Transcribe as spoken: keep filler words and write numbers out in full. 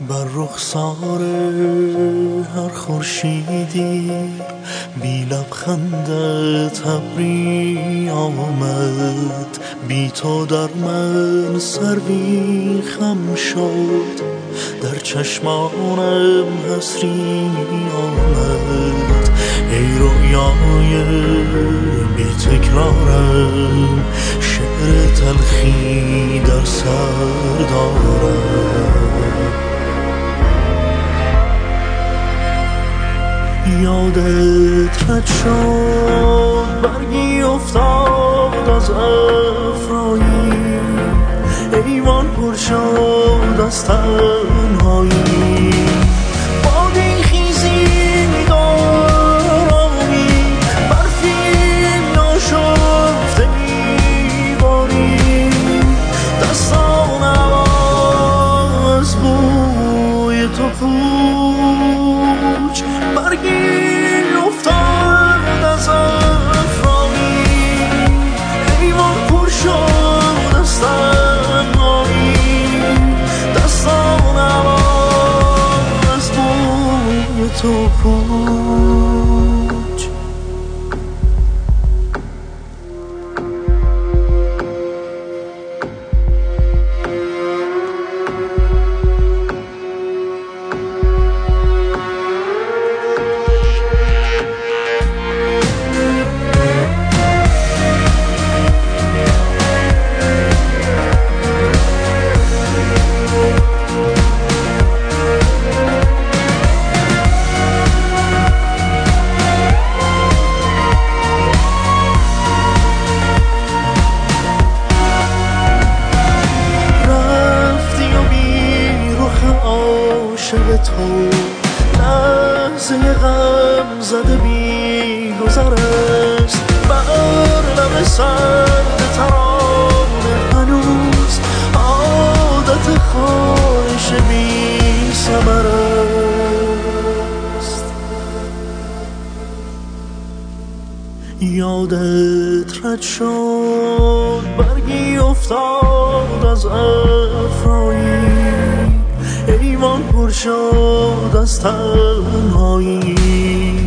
بر رخسار هر خورشیدی بی لبخندت ابری آمد، بی تو در من سروی خم شد، در چشمانم حسری آمد. ای رویای بی تکرارم، شعر تلخی در سر دارم. یادت رد شد برگی افتاد از افرایی، ایوان پر شد از تنهایی. بادی خیزی دارامی، برفی ناشفته میباری، دستانم از بوی تو پوچ. برگی افتاد از افرایی، ایوان پر شد از تنهایی، دستانم از بوی تو پوچ. عاشق تو لحظه غم زده بی گذر است، بر لب سرد ترانه هنوز عادت خواهش بی ثمر است. یادت رد شد برگی افتاد از افرایی، ایوان پر شد از تنهایی.